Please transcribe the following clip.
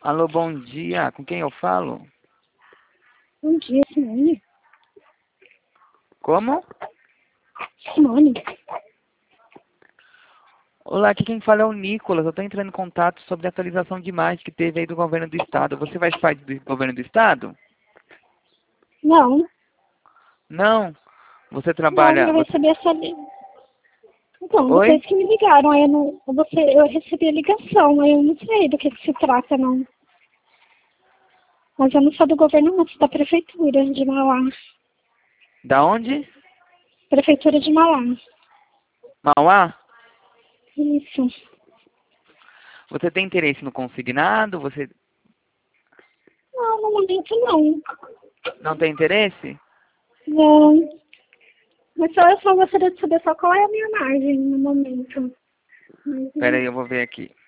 Alô, bom dia. Com quem eu falo? Bom dia, Simone. Como? Simone. Olá, aqui quem fala é o Nicolas. Eu estou entrando em contato sobre a atualização de imagem que teve aí do governo do estado. Você faz parte do governo do estado? Não, Não. Você não, trabalha... eu Você... recebi essa Então, Oi? depois que me ligaram, aí eu recebi a ligação, aí eu não sei do que se trata, não. Mas eu não sou do governo, não, sou da prefeitura de Mauá. Da onde? Prefeitura de Mauá. Mauá? Isso. Você tem interesse no consignado? Você Não, no momento não. não tem interesse? Não. Mas eu só gostaria de saber só qual é a minha margem no momento. Mas, Pera aí, eu vou ver aqui.